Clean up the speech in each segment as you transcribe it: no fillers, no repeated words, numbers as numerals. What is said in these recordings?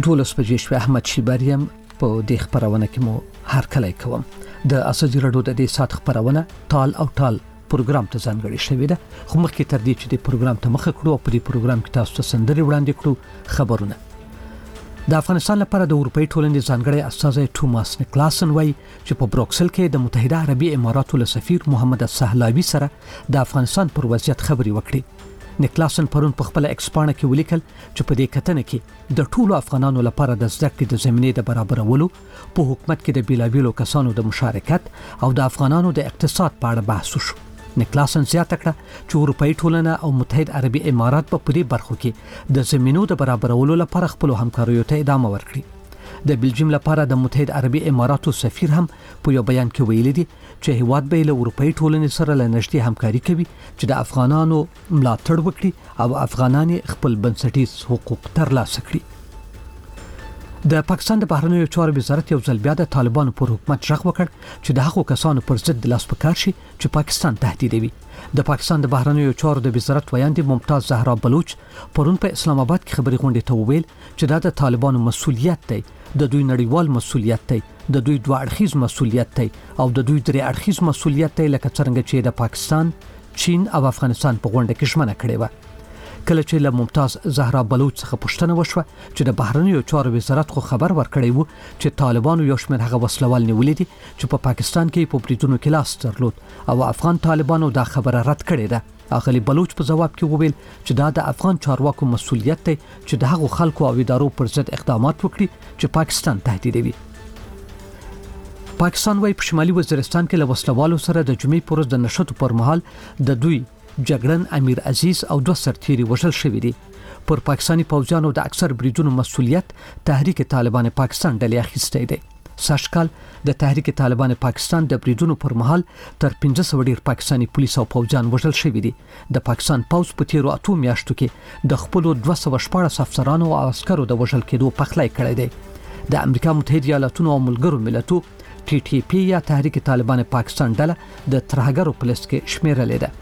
12 بجې شوې. احمد شیبریم په دې خبرونه کې مو هر کله کوم. د اساسي رادیو د دې سات خبرونه ټال او ټال پروګرام ته ځانګړی شوی ده. خو مخکې تر دې چې د پروګرام ته مخه کړو په دې پروګرام کې تاسو ته سندري وړاندې کړو. خبرونه د افغانستان لپاره د اروپאי ټولنې ځانګړی استازی توماس نیکلاسن وایي چې په بروکسل کې د متحده عربي اماراتو له سفیر محمد السهلاوي سره د افغانستان پر وضعیت خبري وکړي. نیکلاسن پرون په خپل ایکس پاڼه کې ولیکل چې په دې کتنه کې د ټولو افغانانو لپاره د زده کړې د زمینې د برابرولو، په حکومت کې د بیلابیلو کسانو د مشارکت او د افغانانو د اقتصاد په اړه بحث وشو. نیکلاسن زیاته کړه چې اروپאי ټولنه او متحد عربي امارات په دې برخو کې د زمینو د برابرولو لپاره خپل همکاریو ته ادامه ورکړي. د بلجیم لپاره د متحد عربي اماراتو سفیر هم په یو بیان کې ویلي دي چې هیواد به له اروپאי ټولنې سره له نږدې همکاري کوي چې د افغانانو ملاتړ وکړي او افغانان خپل بنسټیز حقوق ترلاسه کړي. د پاکستان د بهرنیو چارو وزارت یو ځل بیا د طالبانو پر حکومت ژغ وکړ چې د هغو کسانو پر ضد د لاس پکار شي چې پاکستان تهدیدوي. د پاکستان د بهرنیو چارو د وزارت ویاندې ممتاز زهرا بلوچ پرون په اسلام آباد کې خبري غونډې ته وویل چې دا د طالبانو مسؤلیت دی، د دوی نړیوال مسؤلیت دی، د دوی دوه اړخیز مسؤلیت دی او د دوی درې اړخیز مسؤلیت دی، لکه څنګه چې د پاکستان، چین او افغانستان په غونډه کې ژمنه کړې و. کله چې له ممتاز زهرا بلوچ څخه پوښتنه وشوه چې د بهرنیو چارو وزارت خو خبر ورکړی وو چې طالبانو یو شمېر هغه وسلوال نیولې دي چې په پاکستان کې په بریدونو کې لاس درلود او افغان طالبانو دا خبره رد کړې ده، اغلی بلوچ په جواب کې وویل چې دا د افغان چارواکو مسؤلیت دی چې د هغو خلکو او ادارو پر ضد اقدامات وکړي چې پاکستان تهدیدوي. پاکستان وايي په شمالي وزیرستان کې له وسلوالو سره د جمعې پر ورځ د نشټو پر مهال د دوی جګړن امیر عزیز او دوه سرتیري وژل شوي دي. پر پاکستانی پوځیانو د اکثر بریدونو مسؤلیت تحریک طالبان پاکستان ډلې اخیستی دی. ساشکال د تحریک طالبان پاکستان د بریدونو پر مهال تر 1500 ډیر پاکستانی پولیس او پوځیان وژل شوي دي. د پاکستان پوځ په تیرو 8 میاشتو کې د خپل 214 افسرانو او عسکرو د وژل کېدو پخلی کړی دی. د امریکا متحده ایالاتونو او ملګرو ملتونو TTP یا تحریک طالبان پاکستان ډله د ترهګرو په لیست کې شمیرلې ده.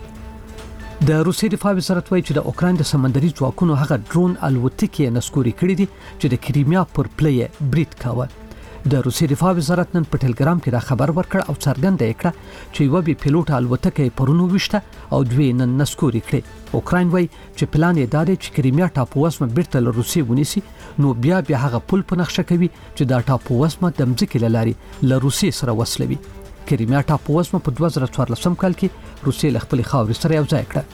د روسي دفاع وزارت وايي چې د اوکراین د سمندري ځواکونو هغه ډرون الوتکې نسکوري کړې دي چې د کریمیا پر پلی برید کاوه. د روسي دفاع وزارت نن په ټلګرام کې دا خبر ورکړ او څرګنده کړه چې یو بي پیلوټ الوتکه پرونو وشته او دوی نن نسکوري کړې. اوکراین وايي چې پلان یې دا دی چې کریمیا ټاپو وسمه بیرته له روسي ونیسي، نو بیا هغه پل په نقشه کوي چې دا ټاپو وسمه د مځکې له لارې له روسي سره وصلوي. کریمیا ټاپو وسمه په 2014 کال کې روسي له خپل خاورې سره یو ځای کړه.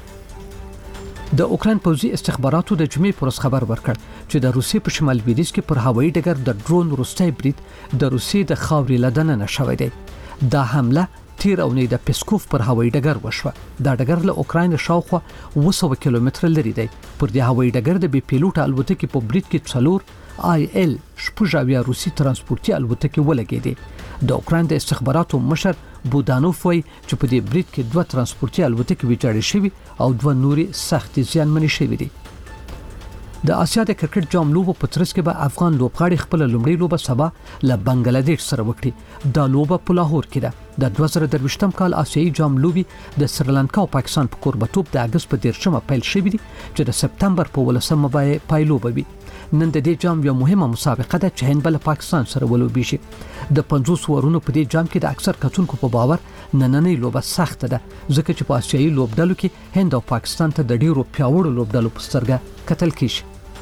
د اوکراین پوځي استخباراتو د جمعې پر ورځ خبر ورکړ چې د روسي په شمال لویدیځ کې پر هوایي ډګر د ډرون وروستی برید د روسي د خاورې له دننه شوی دی. دا حمله تیر اونۍ د پیسکوف پر هوایي ډګر وشوه. دا ډګر له اوکراین شاوخوا 200 کیلومتره لري دی. پر دې هوایي ډګر د بي پیلوټ الوتکې په برید کې 4 IL شپږاویا روسي ترانسپورتي الوتکې ولګېدې. د اوکراین د استخباراتو مشر بودانوف وایي چې په دې برید کې 2 ترانسپورتي الوتکې ویجاړې شوي او 2 نورې سختې زیانمنې شوي دي. د آسیا د کرکټ جام لوبو په ترڅ کې به افغان لوبغاړي خپل لومړی لوبه سبا له بنگلاديش سره وکړي. دا لوبه په لاهور کې ده. د 2023م کال آسیایي جام لوبي د سریلانکا او پاکستان په کوربتوب د اگست په 13مه پیل شوې دي چې د سپتمبر په 18مه به پایلوبه وي. نن د دې جام یو مهمه مسابقه ده چې هند بل پاکستان سره ولوبي شي. د 50 ورونو په دې جام کې د اکثر کتونکو په باور نننۍ لوبه سخته ده ځکه چې په آسیایي لوبډلو کې هند او پاکستان ته د ډیرو پیاوړو لوبډلو په سترګه کتل کیږي.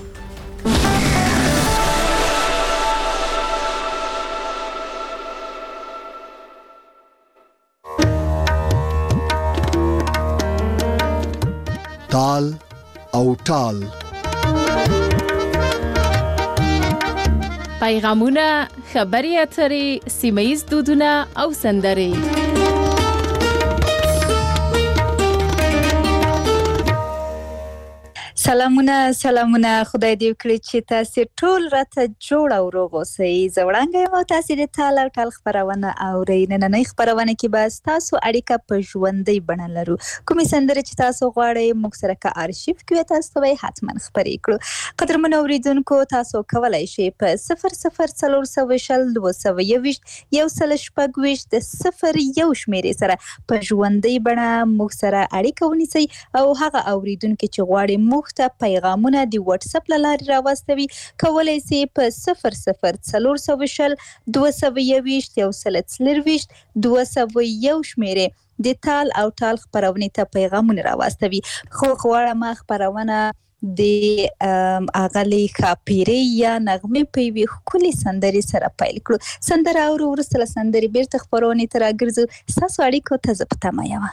تال او ټال پیغامونه، خبري اترې، سیمه‌ییز دودونه او سندرې. سلامونه خدای دې وکړي چې تاسو ټول راته جوړ او روغ اوسئ. زوړانګ یم او تاسو د تال او ټال خبرونه اورئ. نننۍ خبرونه کې به تاسو اړیکه په ژوندۍ بڼه لرو. کومې سندرې چې تاسو غواړئ موږ سره کا ارشیف کې تاسو ته حتما خبرې کړو. قدرمن اوریدونکو تاسو کولای شئ په 00402221 د 01 شمیرې سره په ژوندۍ بڼه موږ سره اړیکه ونیسئ او هغه اوریدونکو چې غواړي موږ موږ ته پیغامونه د واتس اپ لارې راوستوي. کولای شئ په 00420 221 201 شمیرې د تال او ټال خبرونه ته پیغامونه راوستوي. خو غواړم خبرونه د اغلی خاپیری یا نغمه پیوي خولي سندري سره پیل کړو. سندره او ورسره سندري بیرته خبرونه تر راګرځو. ساسو اړیکو ته زپتا مایوه.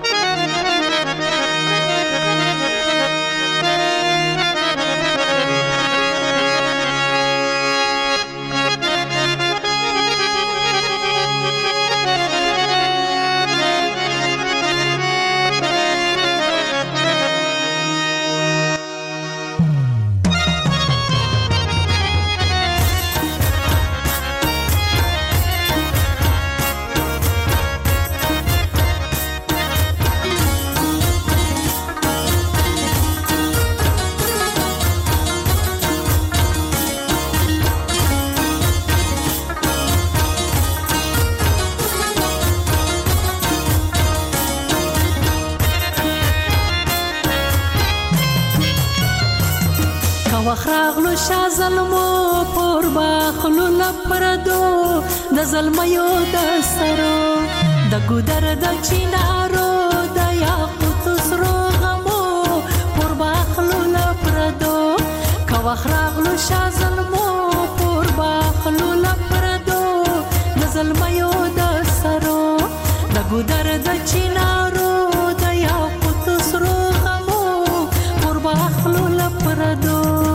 وخراغلو شازلمو پر باخلو لپردو د زلمیو د سرو د ګودر د چینارو د یاقوت سرو غمو پر باخلو لپردو کا وخراغلو شازلمو پر باخلو لپردو د زلمیو د سرو د ګودر د چینارو د یاقوت سرو غمو پر باخلو لپردو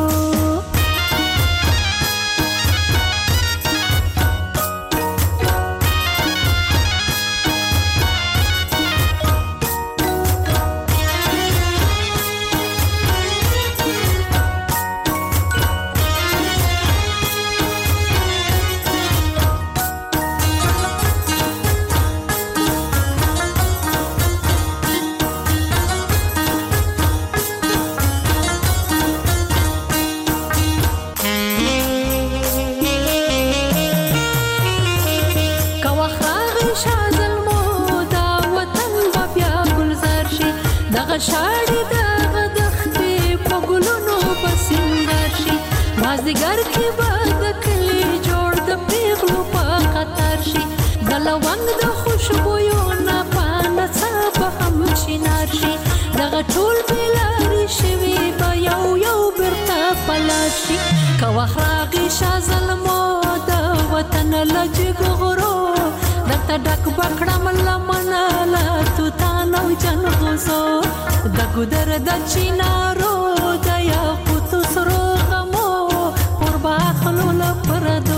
شاړې دغه دښتې په ګلونو په سینګار شي. مازدیګر کې به د کلي جوړ د پیغلو په قطار شي. د لونګ د خوشبویو نه په نڅا به هم چینار شي. دغه ټول بېلارې شوي به یو یو بېرته په لار شي. که وخت راغی شاه زلمو د وطن له جګو غرو درته ډک به کړم لمنه له توتان او جنغوزو د ګودر د چینارو د یاقوتو سرو غمو پر باخلو لپردو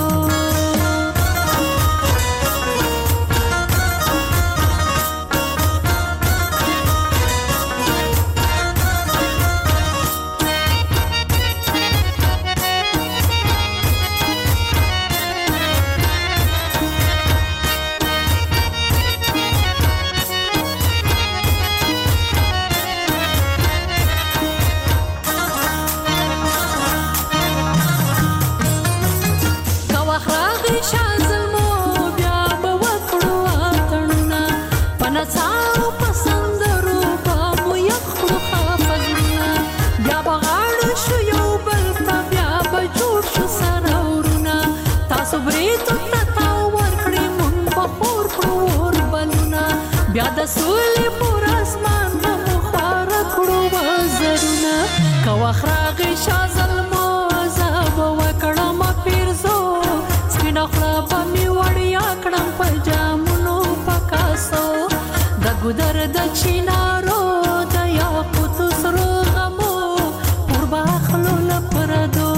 سولې پر اسمان به خواره کړو وزرونه که وخت راغی شاه زلمو زه به وکړم پیرزو سپینه خوله به مې وړیا کړم په جامونو په کاسو د ګودر د چینارو د یاقوتو سرو غمو پر باخلو لپردو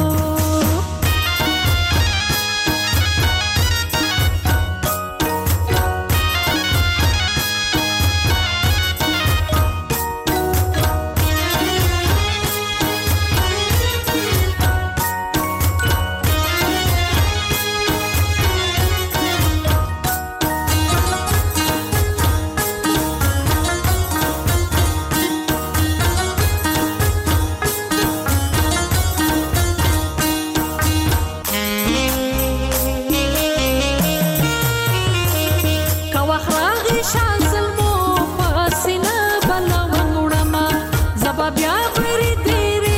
بیا غری تیرې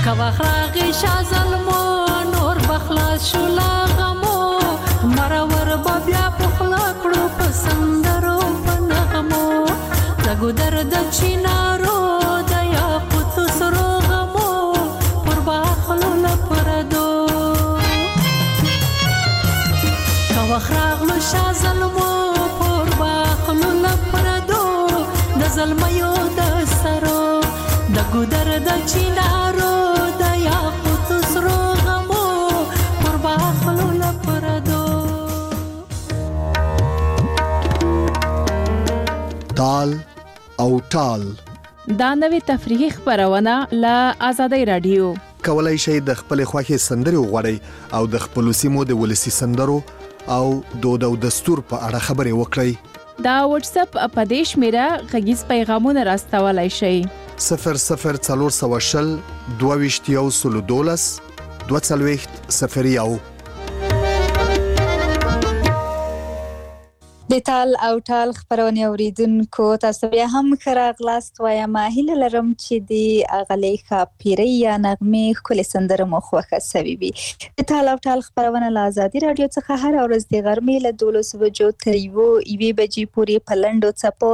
کواخراغی شازلمو نور بخلاص شو لاغمو مرور بیا پخلا کړو پسندرو پنغمو لګو درد چینارو د یاقوت سرو غمو پر باخلو لپردو کواخراغلو شازلمو پر باخلو لپردو د زلمیو د سرو د ګودر د چینارو د یاقوت سرو غمو پر باخلو لپردو تال او ټال دا نوې تفریحي خبرونه له آزادۍ رادیو کولای شئ د خپل خوښي سندري وغوړئ او د خپل سیمو د ولسی سندرو او دود او دستور په اړه خبرې وکړئ دا واتس اپ په دې شمیره غږیز پیغامونه راستولای شئ 0040 22 22 د تال او ټال خبرونه اوریدونکو تاسو بیا هم خراغلاست وایم هیله لرم چې د اغلی خاپیری یا نغمه کل سندره مو خوښه سوي وي د تال او ټال خبرونه له آزادي رادیو څخه هر ورځ د غرمې له 12 بجو تر 1 بجې پورې په لنډو څپو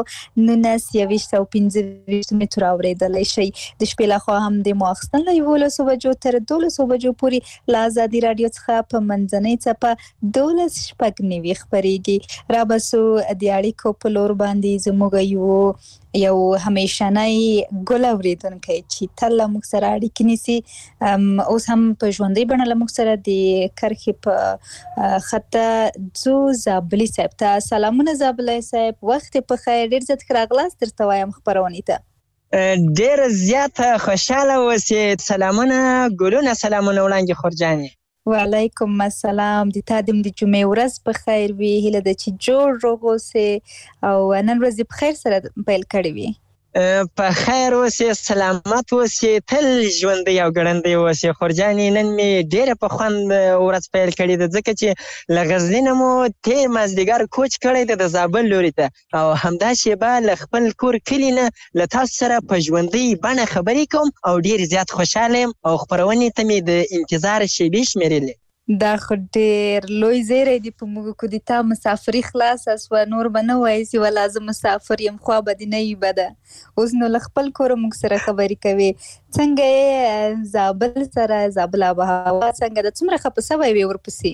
1925 متر اوریدلای شي د شپې له خوا هم د ماخستن له 11 بجو تر 12 بجو پورې له آزادي رادیو څخه په منځنۍ څپه 12 شپږ نیوي خبريږي را سو د اړیکو په لور باندې زموږ یو همیشنۍ ګل اوریدونکو چې تل موږ سره اړیکې نیسي اوس هم په ژوندۍ بڼه موږ سره د کرخي په خطه زو زابلی صاحب ته سلامونه زابلی صاحب وخت په خیر ډیر زت راغلاست درته وایم خبرونه ته ډیر زیات خوشاله اوسې سلامونه ګلونه سلامونه وړاندې خورجاني وعلیکم السلام د تادم د جمعې ورځ په خیر وي هله د چې جوړ روغوسه او نن ورځ په خیر سره پیل کړی وي په خیر اوسې سلامت اوسې تل ژوندۍ او ګړندۍ اوسې خورجاني نن می ډیره په خوند ورځ پیل کړې ده ځکه چې له غزنینه مو تیر مازدیګر کوچ کړی ده د زابل لوري ته او همدا شیبه له خپل کور کلي نه له تاسو سره په ژوندۍ بڼه خبرې کوم او ډیر زیات خوشاله یم او خپرونې ته مې د انتظار شیبې شمیرلې دا خو ډیر لوی زیری دی په موږ کو د تا مسافری خلاص اس و نور بنه وای سی ولا ز مسافر يم خو بد نه ای بده اوس نو خپل کور موږ سره خبرې کوي څنګه زابل سره زابل آبهوا څنګه د څومره خپسوي وي ورپسې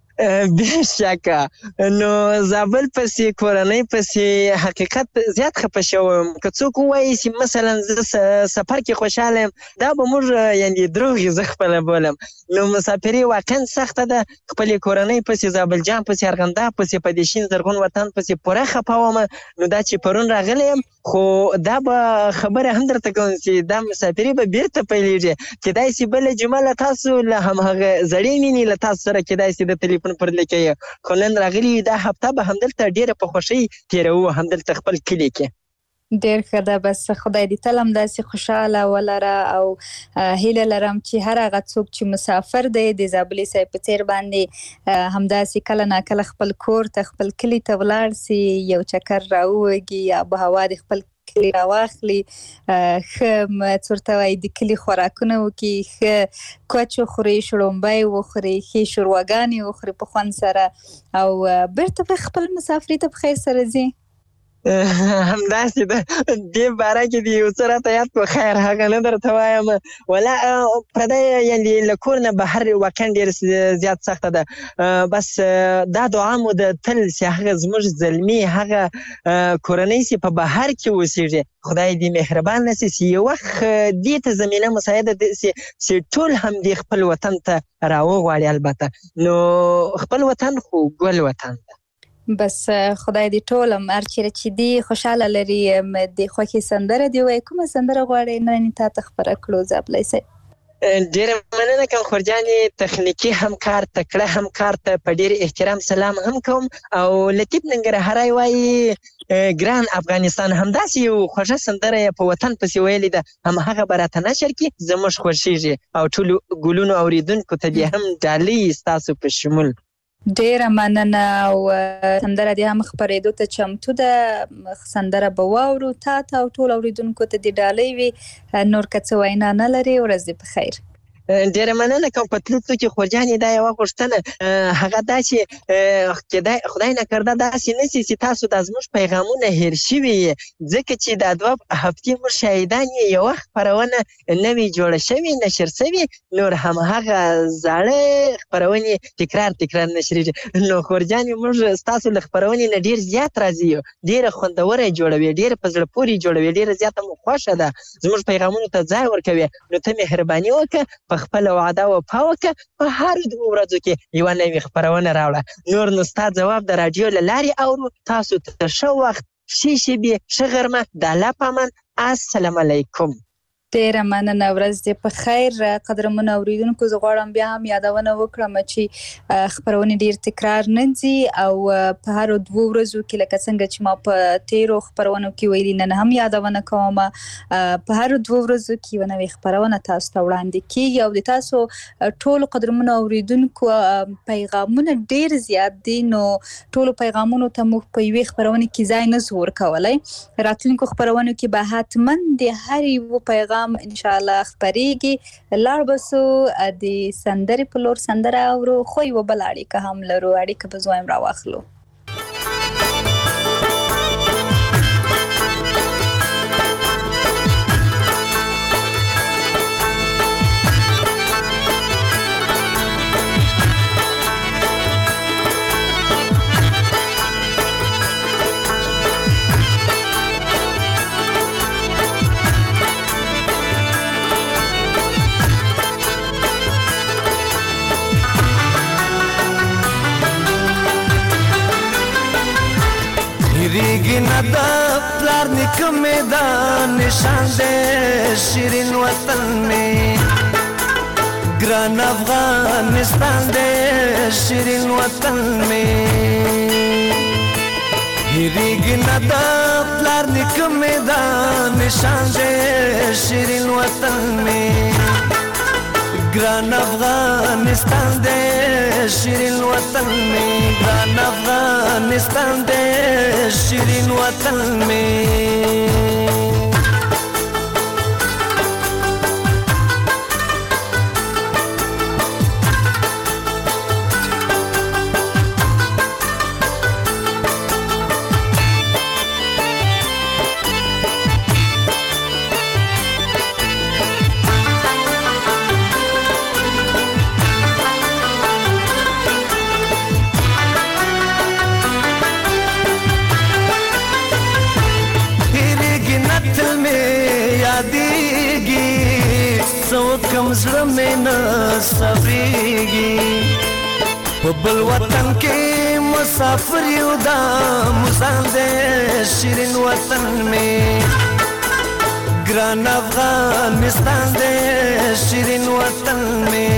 بشکه نو زابل پسې کورنۍ پسې حقیقت زیات خپه شوم که څوک وایي چې مثلا زه سفر کې خوشاله یم دا به موږ یعنی دروغ زه خپله بولم نو مسافري واقعا سخته ده خپلې کورنۍ پسې زابل جان پسې ارغنداب پسې په دې شین زرغون وطن پسې پوره خپه وم نو دا چې پرون راغلی یم خو دا به خبره هم درته کوم چې دا مسافري به بیرته پیلېږي کیدای شي بله جمعه له تاسو له همهغه زړې مینې له تاسو سره کیدای شي د تلیفون پر لیکي خو نن راغلی دا هفته به همدلته ډیره په خوښۍ تیروو همدلته خپل کلي کې ډیر ښه ده بس خدای دې تل همداسې خوشاله ولره او هیله لرم چې هر هغه څوک چې مسافر دی د زابلي صاحب په څیر باندې همداسې کله ناکله خپل کور ته خپل کلي ته ولاړ سي یو چکر راووږي یا آبهوا د خپل کلی راواخلي ښه څورته وایي د کلي خوراکونه وکړي ښه کوچ وخوري شړومبی وخوري ښې شورواګانې وخوري په خوند سره او بیرته به خپل مسافري ته په خیر سره ځي همداسې ده دې باره کې د یو څه راته یاد په خیر هغه نه درته وایم ولا پردی یعنې له کور نه بهر واقعا ډېر زیات سخته ده بس دا دعا مو ده تل چې هغه زموږ زلمي هغه کورنۍ چې په بهر کې اوسېږي خدای دې مهربان نسي چې یو وخت دې ته زمینه مساعده ده چې ټول هم دې خپل وطن ته راوغواړي البته نو خپل وطن خو ګل وطن ده بس خدای دې ټول هر چیرې چې دی خوشاله لري د خوښي سندره دی وای کومه سندره غواړي نن تا ته خبره کړو زابلی صاحب ډېره مننه کوم خورجانې تخنیکي همکار تکړه همکار ته په ډېر احترام سلام هم کوم او لطیف ننګرهاری وایي ګران افغانستان همداسې یو خوږه سندره یې په وطن پسې ویلې ده همهغه به راته نشر کړي زموږ خوښېږي او ټولو ګلونو اورېدونکو ته دې هم ډالۍ ستاسو په شمول ډیره مننه او سندره دې هم خپرېدو ته چمتو ده. سندره به واورو. تا او ټول اوریدونکو ته دې ډالۍ وي. نور که څه وینا نه لري، ورځ دې په خیر. ډیره مننه کوم په تلو کې خورجانې دا یوه غوښتنه هغه دا چې خدای نکرده داسې نه شي چې تاسو دا زموږ پیغامونه هیر شوي ځکه چې دا 2 هفتې موږ شاهدان یې یوه خپرونه نوې جوړه شوې نشر شوې نور همهغه زاړه خپرونې تکرار نشریږي. نو خورجانې موږ ستاسو له خپرونې نه ډېر زیات راضي یو. ډېره خوندوره یې جوړوي، ډېره په زړه پورې جوړوي، ډېره زیاته مو خوښه ده، زموږ پیغامونو ته ځای ورکوي. نو ته مهرباني وکړه په خپل وعده وفا وکړه، په هر 2 ورځو کې یوه نوې خپرونه راوړه. نور نو ستا ځواب د راډیو له لارې اورو. تاسو ته ښه وخت، ښې شېبې، ښه غرمه. د الله په امان. السلام علیکم. ډیره مننه، ورځ دې په خیر. قدرمنو اوریدونکو، زه غواړم بیا هم یادونه وکړم چې خپرونې ډیر تکرار نه ځي او په هر 2 ورځو کې لکه څنګه چې ما په 13 خپرونو کې ویلي، نن هم یادونه کوم په هر 2 ورځو کې یوه نوې خپرونه تاسو ته وړاندې کیږي او د تاسو ټول قدرمنو اوریدونکو پیغامونه ډیر زیات دي. نو ټول پیغامونو ته موږ په یوې خپرونه کې ځای نه زور کولای. راتلونکو خپرونو کې به حتما د هر یو پیغام ان شاء الله خبرېږي. لاړ بسو د سندرې په لور سندره اورو، خو یو بل اړیکه هم لرو. اړیکه به زویم راواخلو. ریگی ندا پلار نکم دا نشان دے شیرین وطن میں گران افغانستان دے شیرین وطن میں ریگی ندا پلار نکم دا نشان دے شیرین وطن میں گران افغانستان دے شیرین وطن میں گران افغانستان دے شیرین وطن میں کم زړه مې نه صبرېږي په بل وطن کې مسافر یو دا مزان دی شیرین وطن مې ګران افغانستان دی شیرین وطن مې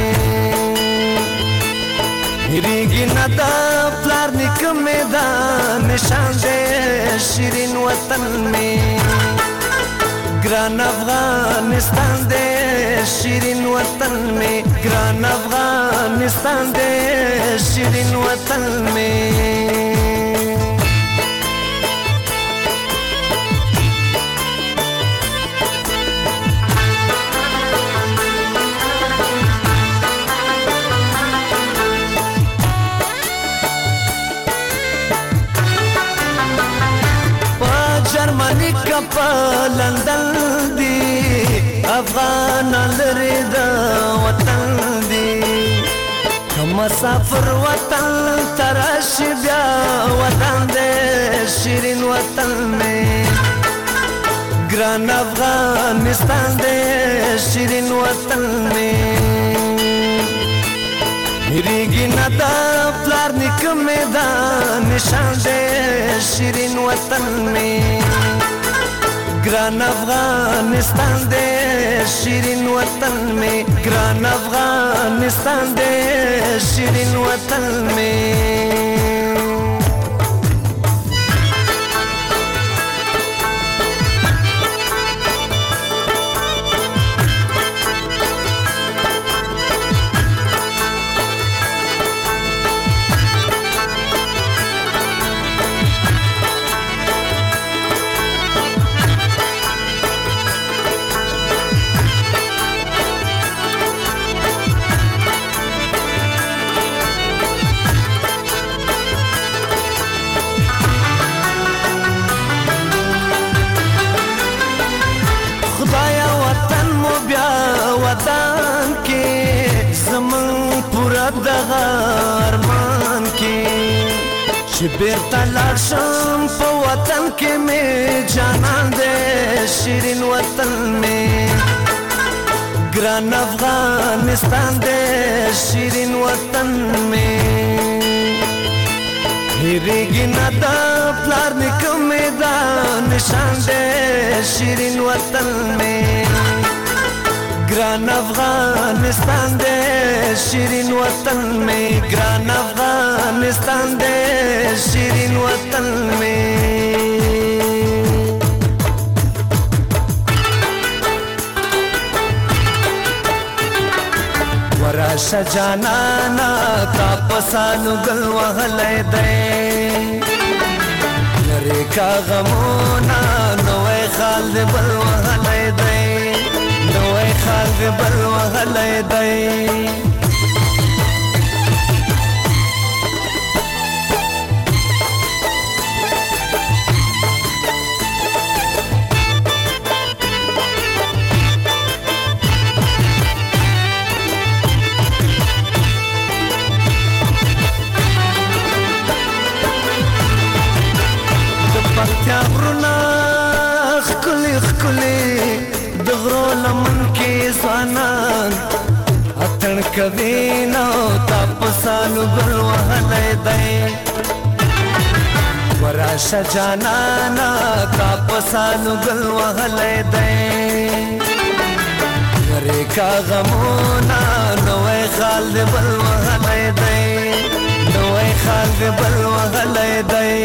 هېرېږي نه دا پلار نیکه مې دا نشان دی شیرین وطن مې گران افغانستان دے شیرین وطن میں گران افغانستان دے شیرین وطن میں جرمنی کا پا لندن دی افغان لري دا وطن دی مسافر وطن تراشی بیا وطن دی شیرین وطن میں گران افغانستان دی شیرین وطن میں هېرېږي نه دا پلار نیکه مې دا نشان دی شیرین وطن میں گران افغانستان دے شیرین وطن میں گران افغانستان دے شیرین وطن میں چې بیرته لاړ شم په وطن کې مې جانان دې شیرین وطن مې ګران افغانستان دې شیرین وطن مې هېرېږي نه د پلار نیکه مې دا نشان دې شیرین وطن مې ګران افغانستان دې شیرین وطن مې ګران افغانستان دې شیرین وطن مې ورشه جانانا تا پسانو گل وهلی دی لرې کا غمونا نوی خال دی بل وهلی دی نوی خال دی بل وهلی دی پکتیا غرونه ښکلي ښکلي د غرو لمن کې ځوانان اتڼ کوي نو تا په سالو ګل وهلی دی ورشه جانانا تا په سالو ګل وهلی دی لرې کا غمونه نوی خال دی بل وهلی دی نوی خال دی بل وهلی دی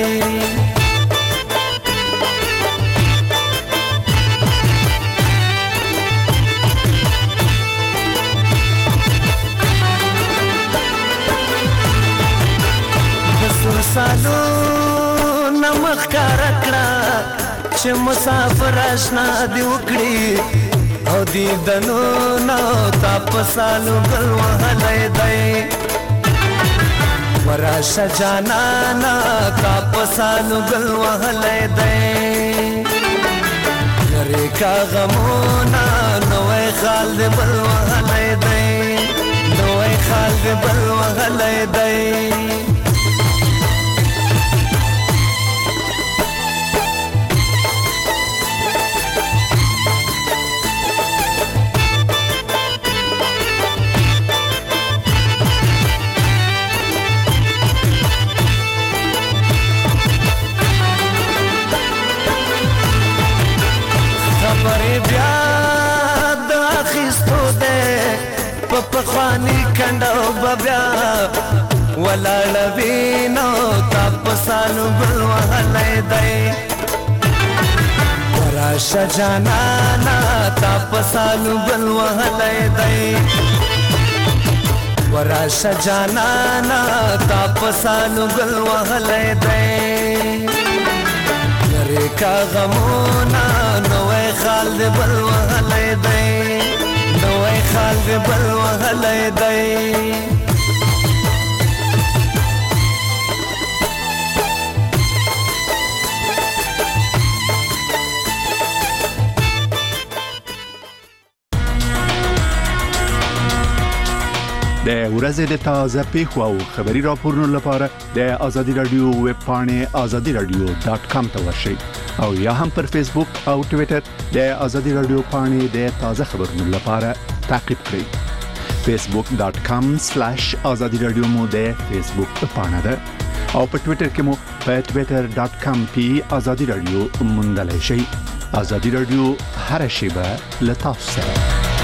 سالو نمخ کار کړه چې مسافر آشنا دی وکړي او دی دنو نو تا په سالو ګل وهلی دی ورشه جانانا تا په سالو ګل وهلی دی لرې کا غمونا نوی خال دی بل وهلی دی نوی خال دی بل وهلی دی خبرې بیا د اخیستو دی په پخواني کنډو به بیا ولاړه وي نو تا په سالو ګل وهلی دی ورشه جانانا تا په سالو ګل وهلی دی ورشه جانانا تا په سالو ګل وهلی دی لرې کا غمونا نوی خال دی بل وهلی دی نوی خال دی بل وهلی دی د ورځې د تازه پیښو او خبري راپورونو لپاره د ازادي رادیو ویب پاڼې azadiradio.com ته ورشئ او یا هم پر فیسبوک او ټوئیټر د ازادي رادیو پاڼې د تازه خبرونو لپاره تعقیب کړئ facebook.com/azadiradio مو د فیسبوک پاڼه ده او په ټوئیټر کې مو په twitter.com/azadiradio موندلای شئ ازادي رادیو هر شیبه له تاسو سره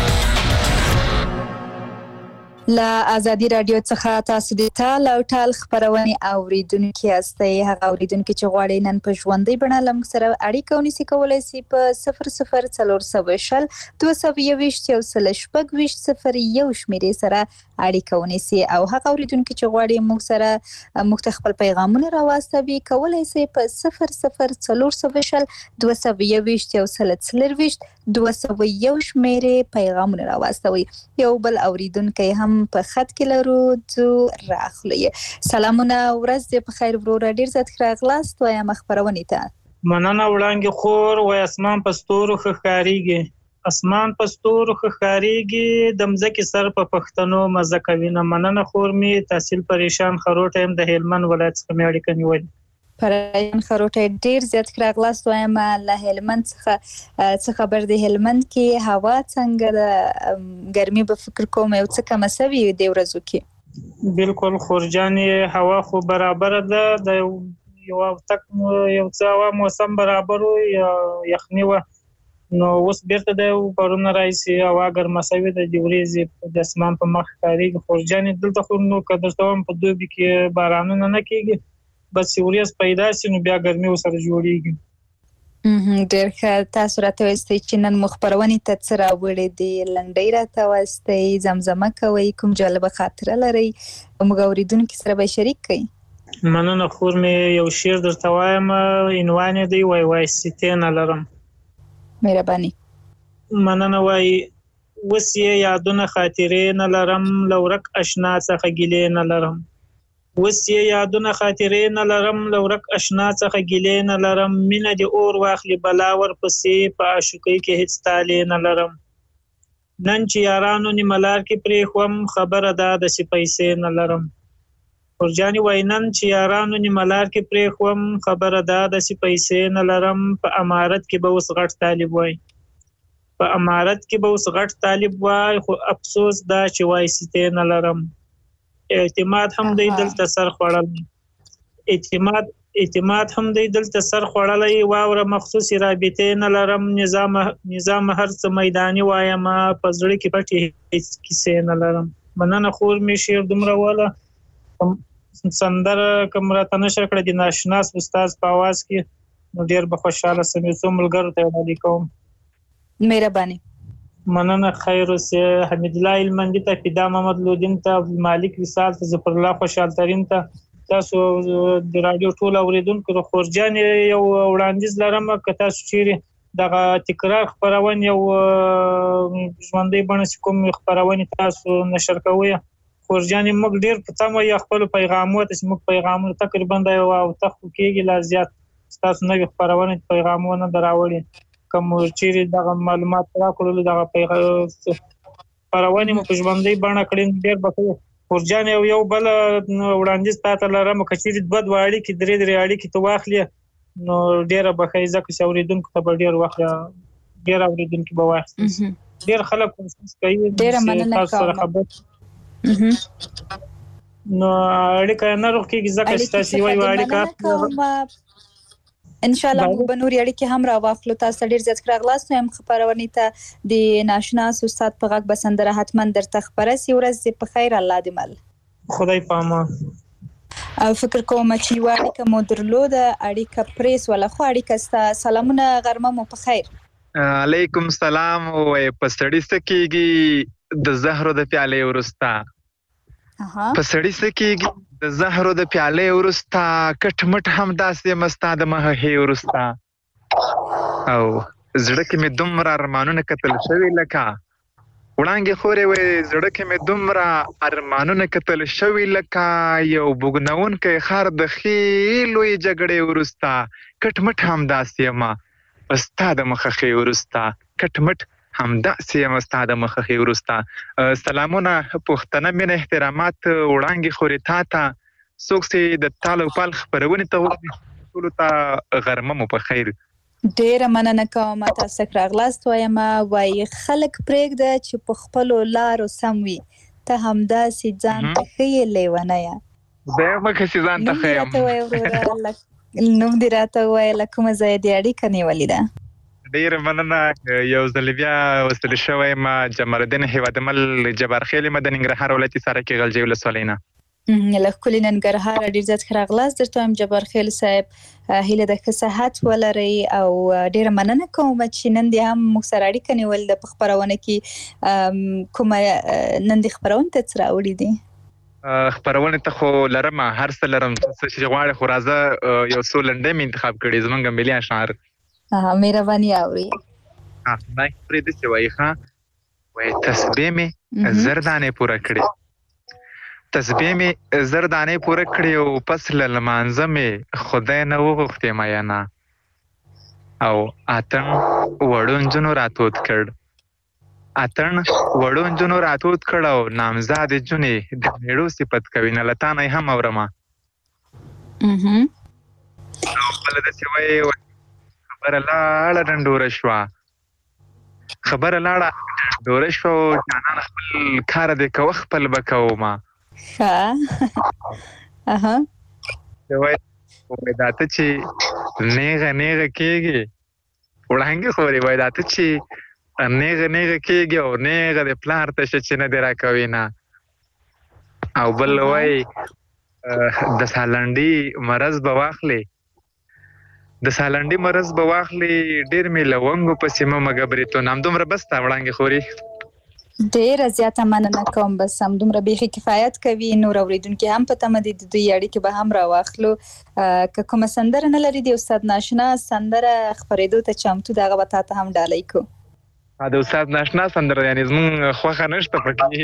لا ازادي رادیو څخه تاسو د ټال او ټال خبرونه اوریدونکو یاستئ هغه اوریدونکو چې غواړي نن په ژوندۍ بڼه لمږ سره اړیکه ونیسي کولای شي په 0040 220 یو سل شپږ 20 شمیرې سره اړیکه ونیسي او هغه اوریدونکو چې غواړي موږ سره مختلف پیغامونه راوستوي کولای شي په 0040 220 یو سل 201 شمیرې پیغامونه راوستوي یو بل اوریدونکو هم په خط کې لرو جو راخلی سلامونه ورځ دې په خیر ورور ډیر زیات راغلاست وایم خبرونه ته مننه وړاندې خور و اسمان په ستورو ښکاریږي اسمان په ستورو ښکاریږي د مځکې سر په پښتنو مزه کوي نه مننه خور می تحصیل پریشان خروټه يم د هلمند ولایت څخه مې اړیکه نیولې. پرایان خروټه ډیر زیات راغلاست وایم له هلمند څخه خبر دی هلمند کې هوا څنګه د ګرمي په فکر کوم یو څه کم سوي دی ورځو کې. بالکل خورجانې هوا خو برابر ده د یو څه هوا موسم برابر یا یخني و نو اوس بیرته د پرونه راځي هوا ګرمه شوې د ورځې د اسمان په مخ کاریږي خورجانې دلته خو نو کدرته هم په دوبي کې بارانونه نه کیږي بس ورځ پیدا شي نو بیا ګرمي وسره جوړیږي. ډېر ښه تاسو راته وایئ چې نن مخبرونې ته څه راوړې دي لنډۍ راته واستئ زمزمه کوئ کوم جالبه خاطره لرئ موږ اورېدونکي سره به شریک کړئ. مننه خور مې یو شعر درته وایم عنوان دی وای وای ستې نه لرم. مهرباني. مننه وای وسې یادونه خاطرې نه لرم لورک آشنا څخه ګیلې نه لرم وسې یادونه خاطرې نه لرم لورک آشنا څخه ګیلې نه لرم مینه د اور واخلي بلا ور پسې په عاشقۍ کې هیڅ تالې نه لرم نن چې یارانو نیملار کې پرې خوم خبره ده د سپیسې نه لرم. خورجانې وای نن چې یارانو نیملار کې پرې خوم خبره ده د سپیسې نه لرم په امارت کې به اوس غټ طالب وای په امارت کې به اوس غټ طالب وای خو افسوس دا چې وای ستې نه لرم. اعتماد هم دی دلته سر خوړل اعتماد هم دی دلته سر خوړلای واوره مخصوصي رابطې نه لرم نظام هر څه میداني وایم په زړه کې پټې هیڅ کیسې نه لرم. مننه خور می شعر دومره ولا سندره کوم راته نشر کړی د ناشناس استاد په आवाज کې نو ډیر به خوشاله سم یو ملګرو ته وړاندې کوم. مهرباني. مننه خیر اوسه حمید الله المندی ته فدا محمد لودین ته مالک وصال ته ظفر الله خوشحال ترین ته تاسو د رادیو ټول اوریدونکو د خورجان یو وړاندیز لرم که تاسو چیرې دغه تکرار خبرونه یو ژوندۍ بڼه کوم خبرونه تاسو نشر کوئ خورجان موږ ډیر په تمه یا خپل پیغامونه چې موږ پیغامونه تقریبا د او تخو کېږي لا زیات تاسو نوې خبرونه پیغامونه دراوړي کوم چیرې دغه معلومات راکړل دغه خبرونه مو په ژوندۍ بڼه کړین ډیر بخښه خورجان یو بل وړاندیز تاسو لرم چې چیرې بد واړي کې درې اړي کې تو واخلي نو ډیر بخښه ځکه چې اوریدونکو ته ډیر وخت ډیر اوریدونکو به واخلي ډیر خلک کوشش کوي ډیر مننه کوم نو اړیکه نه روکیږي ځکه چې تاسو وایي اړیکه ان شاء الله موږ به نور اړیکې هم راوخلو تاسو ډیر زیات راغلاست نو هم خبرونه ته د ناشناس استاد په غږ بسندره حتما درته خبره سي ورځ په خیر الله دې مل خدای پاما او فکر کوم چې یو اړیکه مو درلوده اړیکه پریس ولا خو اړیکه سلامونه غرمه مو په خیر علیکم السلام او پسړی سکیږي د زهرو د پیاله ورستا پسړی سکیږي د زهرو د پیاله ورستا کټمټ هم داسې مستا د مه هي ورستا او زړه کې مې دومره ارمانونه کتل شوی لکه وړانګې خورې وې زړه کې مې دومره ارمانونه کتل شوی لکه یو بوګنون خار د خېلوې جګړې ورستا کټمټ هم داسې ما استاد مخخي ورستا کټمټ همدا سیم استاد مخخي ورستا سلامونه پښتنه مين احترامات وړانګي خوري تا څوک سي د تالو پال خبرونه ته ټول ته غرمه مو په خیر ډیر مننه کوم تاسو راغلاست وایم وای خلک پرېږده چې په خپل لارو سم وي ته همدا سي ځان ته خې لیونه یا به مخه سي ځان ته خې نو دې راته وای لکه مزه دې اړیکه نیولې ده ډیر مننه یو ځل بیا وصل شوی ما جمالدین هیوادمل جبار خیل مدن ننګرهار ولایت سره کې غلجی ولسوالینا له کلی ننګرهار ډیر زیات راغلاست درته هم جبار خیل صاحب هیله د صحت ولري او ډیر مننه کوم چې نن دې هم موږ سره اړیکه نیول د خبرونه کې کوم نن دې خبرونه ته څه راوړي دي خبرونه ته خو لرم هر څه لرم چې غواړي خو راځه یو څو لنډې مې انتخاب کړې زمونږ ملي اشعار مهرباني اوري نه پرې د څه وایي وای تسبیح می زردانه پورا کړې تسبیح می زردانه پورا کړې او پس لمانځه می خدای نه وغوښتې ما یا نه او اتم وړون جنو راتوت کړ اتن وړو نجونو راتود کړو نامزاد جونې د میړو صفت کوي نه لتانه هم اورما خپل د سوي خبر لاړه ډنډوره شو ډوره شو جانان خپل کار دې کوه خپل بکاو ما وای داته چې نیغه کېږي وړاندې خوري وای داته چې نیغه کېږي او نیغه د پلار ته چې نه دی راکوي نه او بل وای د سالنډي مرض به واخلي ډېر مې لونګو پسې مه مګبرېتو نام دومره بس تا وړاندې خوري ډېره زیاته مننه کوم بس همدومره بیخي کفایت کوي نور اورېدونکي هم په تمه دي د دوی اړیکې به هم راواخلو که کومه سندره نه لري د استاد ناشنا سندره خپرېدو ته چمتو د هغه به تا ته هم ډالۍ کړو د استاد ناشنا سندره یعنې زموږ خوښه نشته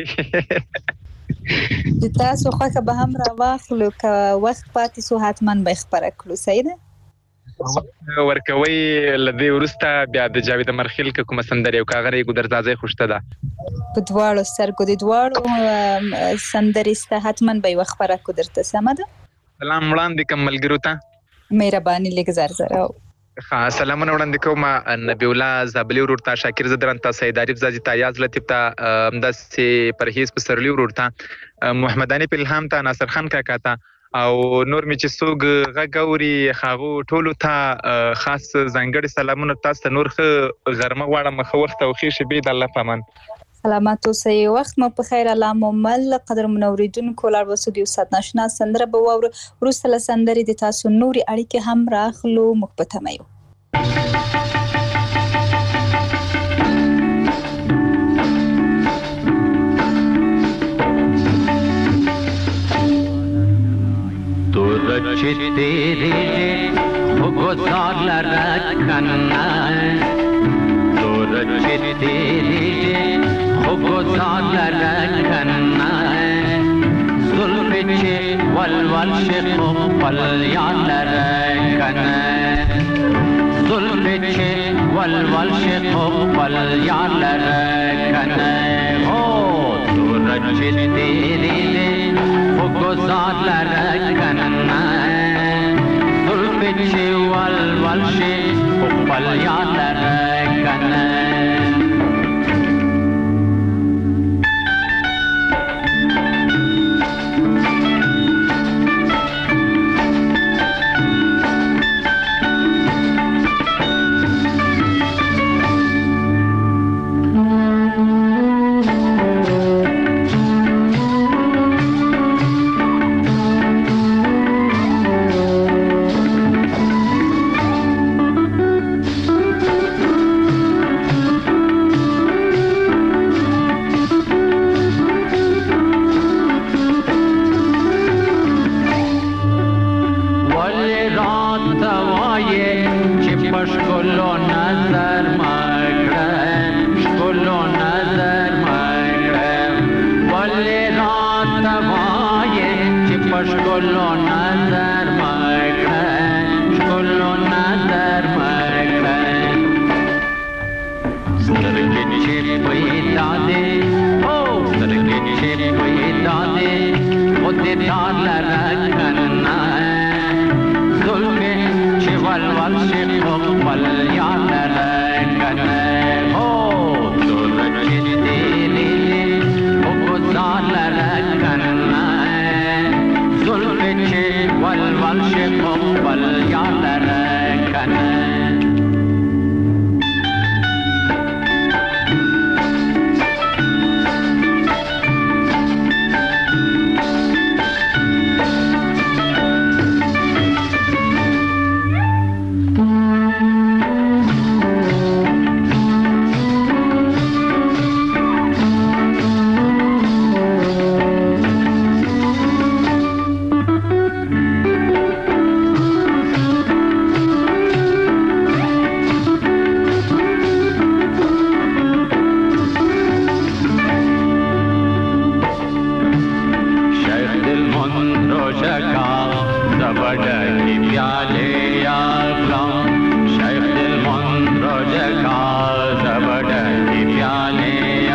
پکې د تاسو خوښه به هم راواخلو که وخت پاتې سو حتما به یې خپره کړو صحیح ده ورکوي لدې وروسته بیا د جاوید مرخیل که کومه سندره یو کاغره یې ګودرزازۍ خوشته ده په دواړو سترګو د دواړو سندرې سته حتما به یې خپره کړو درته سمه ده سلام وړاندې کوم ملګرو ته مهرباني لږ زر سلامونه وړاندې کوم نبی الله زابلي ورور ته شاکر زدران ته سید عارف زازي ته یاز لطیف ته همداسې پرهیز پسرلي ورور ته محمداني الهام ته ناصر خان کاکا ته او نور می چې څوک غږ اوري هغو ټولو ته خاص ځانګړي سلامونه تاسو ته نور ښه غرمه غواړم ښه وخت او ښې شېبې د الله په امان سلامات اوسئ وخت مو په خیر الله مو مل قدرمنو اورېدونکو لاړ وسو د استاد ناشنا سندره به واورو وروسته له سندرې د تاسو نورې اړیکې هم راخلو موږ په تمه یو چې تیرې خو ګزار لره کنه تور چې تیرې خو ګزار لره کنه زلف چې ولول شي خپل یاد لره کنه زلف چې ولول شي خپل یاد لره کنه هو تور چې تیرې خو ګزار لره کنه چې ول شي خپل یاد لره کنه Shaykhul Mundro jaka zabad ki pyale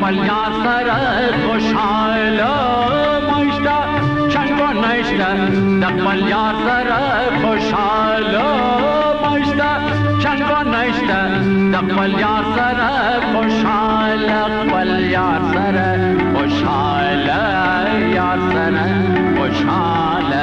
خپل یار سره خوشحاله مشته چشم نشته د خپل یار سره خوشحاله مشته چشم نشته د خپل یار سره خوشحاله خپل یار سره خوشحاله یار سره خوشحاله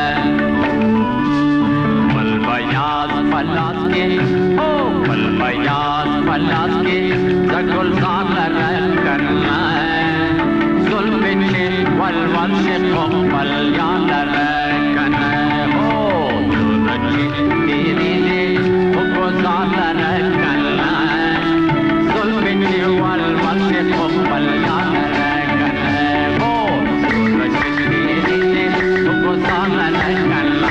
بل بیاض پلاس کې او بل بیاض پلاس کې زګل ځان لرکنه ظلم چې ولول شي خپل یار لرکنه او چې دې او ځان لرکنه ظلم چې ولول شي خپل یار لرکنه او چې دې او ځان لرکنه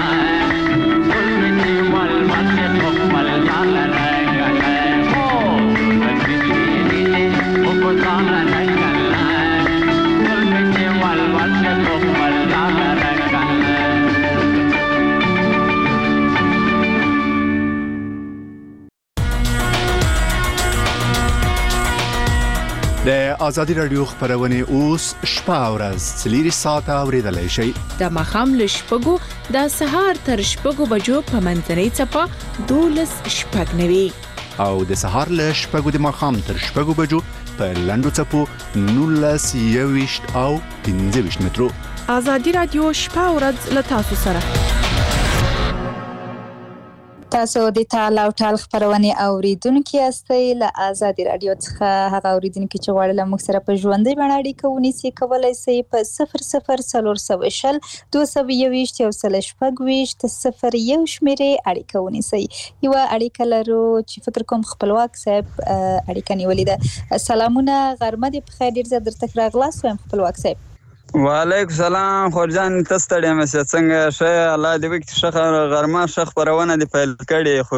د ازادي رادیو خبرونه اوس شپه او ورځ 3 ساعته اوریدلای شئ د مخام له شپږو د سهار تر شپږو بجو په منځنۍ چپه 12 شپږ نوي او د سهار له شپږو د مخام تر شپږو بجو په لندو چپو 19 او 15 مترو ازادي رادیو شپه او ورځ له تاسو سره تاسو د تعال او ټال خبرونه اوریدونکو یاستئ له ازادي رادیو څخه هغه اوریدونکو چې غواړي له موږ سره په ژوندۍ باندې اړیکه ونیسي کولای شي په 0040 221 او 0 شمیرې اړیکه ونیسي یو اړیکه لرو چې فکر کوم خپلواک صاحب اړیکه نیولې ده سلامونه غرمه دې په خیر ډیر زړه درته راغلاس وایم خپلواک صاحب وعلیکم السلام خورجان تاسو ته مې څنګه شه الله دې وکړي شخه غرمه شخ پرونه دې پیل کړي خو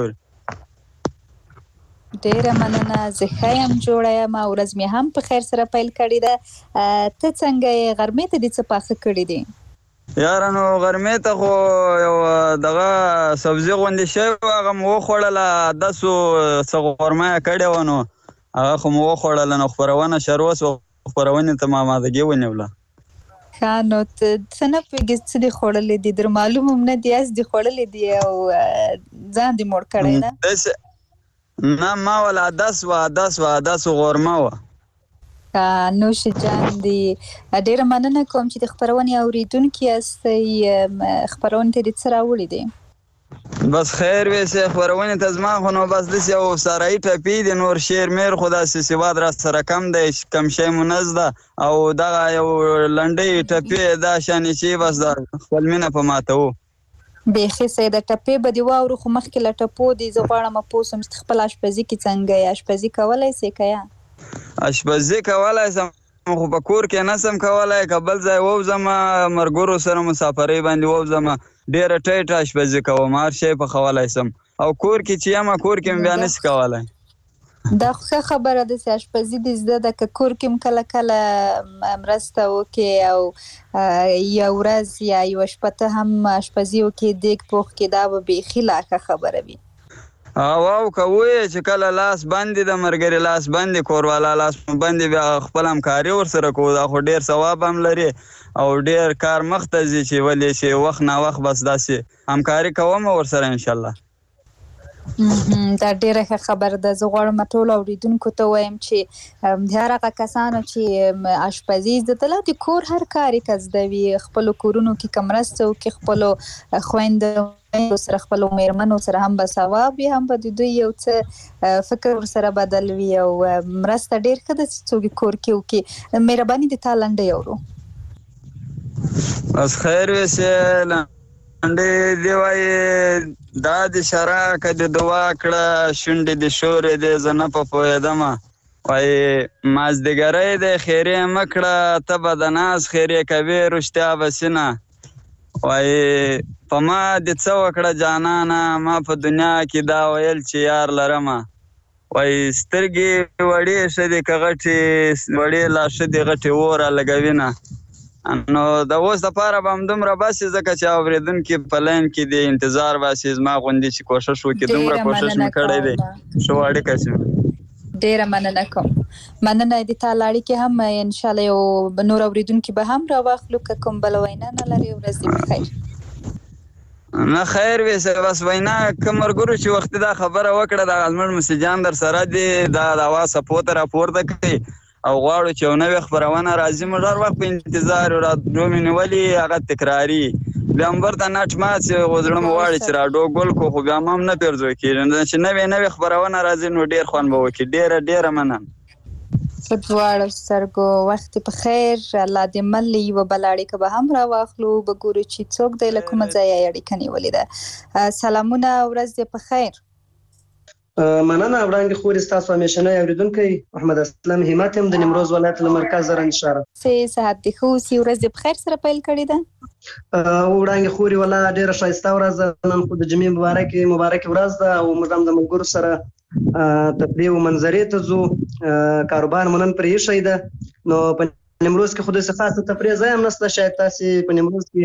ډیره مننه زه خیم جوړه ما ورځ مې هم په خیر سره پیل کړي ده ته څنګه غرمه ته دې څه پاخه کړي دي یارانو غرمه ته خو یو دغه سبزی غوندې شی هغه مو خوړله داسو څغورمه کړي ونه هغه خو مو خوړله نو خبرونه شروس خبرونه ته ما مادګي ونیوله خانو څنګه پیګس دې خړلې دي در معلومه نه دي اس دې خړلې دي او ځان دې موړ کړي نه ما ولا داس غورما و نو شجان دي ډېر مننه کوم چې د خبرونه اوریدونکو یاستئ خبرونه دې سره وړي دي بس خیر وسه خبرونه تزما خو نو بس د یو سارای ټپی د نور شیر میر خدا سیواد را سره کم دی کم شی منزده او دا یو لنډي ټپی دا شان شي بس دا خپل مینه په ماتو بهخي سید ټپی به دی واورو خو مخکې لټپو دي زغړم پوسم خپل اشپزي کې څنګه اشپزي کولای سي کیا اشپزي کولای سم خو په کور کې نسم کولای کبل ځای ووزم مرګورو سره مسافرې باندې ووزم ډېر ټیټ اشپزي کوم هر شی په خولای سم او کور کې چې ما کور کې بیان نس کولای دا څه خبره ده چې اشپزي د زده د کور کې کله کله مرسته وکي او یو ورځ یا یو شپه هم اشپزي وکي دیګ پوخ کې دا به خلاصه خبره وي او کوی چې کله لاس باندې د مرګري لاس باندې کوروالا لاس باندې خپل همکاري ور سره کو دا خو ډیر ثواب هم لري او ډیر کار مختزي چې ولې شي وخت نه وخت بس داسې همکاري کوم ور سره ان شاء الله دا ډیره خبر ده زه غواړم ټول اوریدونکو ته وایم چې هغه کسانو چې اشپزي د تلاتي کور هر کاری کزدوي خپل کورونو کې کمرسته او کې خپل خويند سره خپل میرمنو سره هم به ثواب هم به دوی یو څه فکر سره بدل وي او مرسته ډیر کده چې کور کې او کې مهرباني د تالنده یورو بس خیر وسه انده دی وای دا د شرع کده دوا کړه شونډې د شورې د زنه په پویدم وای مازدګرې د خیره مکړه ته بدناس خیره کوي رښتیا بسنه وای پما د څو کړه جانانا ما په دنیا کې دا ویل چې یار لرم وای سترګې وړې شې کغټي وړې لا شې غټي وره لګوینه نو دا اوس د پاره بم دومره بس ځکه چې اوریدونکو په لین کې د انتظار واسي ما غوندي چې کوشش وکړم دومره کوشش مې کړې دي شو اړیکه چې ډیره مننه کوم مننه د تعالی کې هم ان شاء الله یو نور اوریدونکو به هم راوخلو کوم بل وینا نه لري. ورځ دې بخیر. نه خیر وې بس وینا کومرګورو چې وخت دا خبره وکړه د علمن مسجان در سره دی دا اوا سپورت راپورته کوي او غواړو چې نو خبرونه راځي موږ هر وخت په انتظار را دومینه ولی هغه تکراری لمبر د نټ ماس غوړم واړي چې راډو ګل کو خو بیا مم نه پیرځو کېږي چې نو خبرونه راځي نو ډیر خوان به وکي ډیر مننه. دوار سرګو وخت په خیر. الله دې ملي و بلاړي که به هم را واخلو به ګورو چې څوک د لکه مزایا اړیکه نیولې ده. سلامونه ورځ دې په خیر. مننه وړاندې خوري تاسو همیشنه اوریدونکو محمد اسلام همت هم د نیمروز ولایت له مرکز رنګ شهر سي صحت دې خو سي ورځ دې په خیر سره پیل کړی ده. وړاندې خوري ولا ډیره شایسته ورځ نن خو د جمعې مبارک ورځ ده او موږ هم د ملګرو سره تفریح او منظرې ته ځو. کاروبار منن پرې شي ده نو په نیمروز کې خو د خاصه تفریح ځای هم نشته. شاید تاسو په نیمروز کې